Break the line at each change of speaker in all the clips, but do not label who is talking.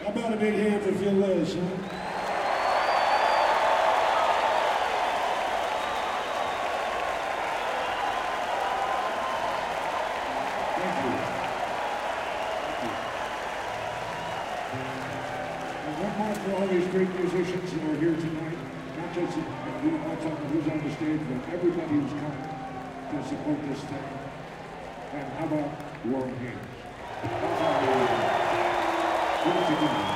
How about a big hand for Phil Lesh, huh? Thank you. And one more for all these great musicians who are here tonight. Not just, we don't want to talk about who's on the stage, but everybody who's come to support this thing. And how about Warren Haynes? What did you do?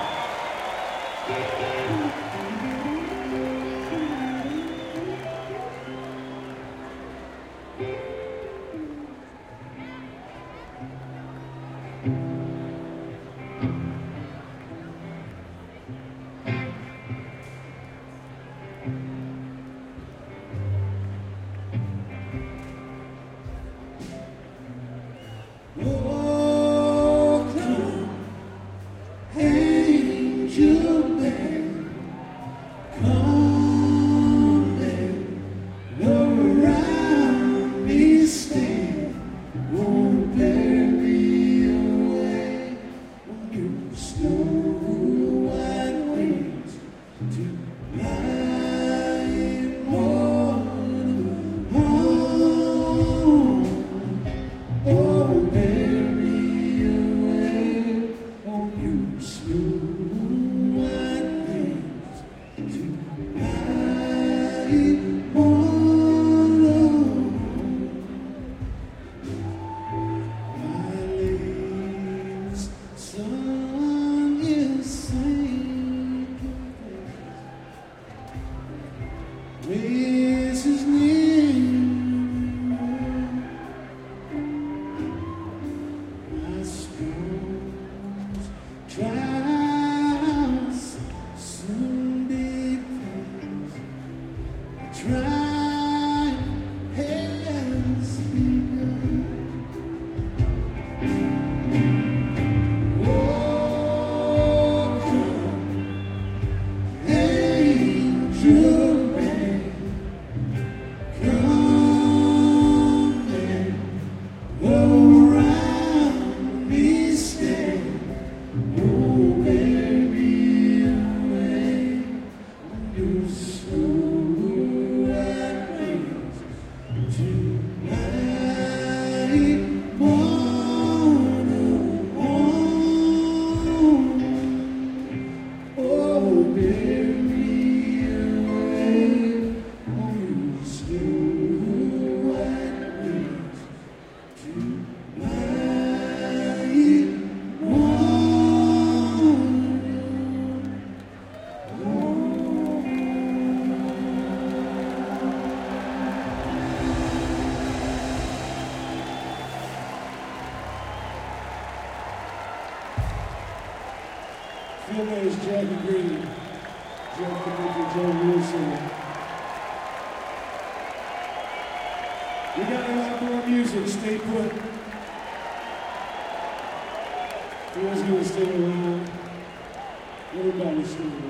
Phil Lesh, Jackie Green, Joe Committee, Joe Wilson. We got a lot more music, stay put. Feels good to stay around. Everybody's still around.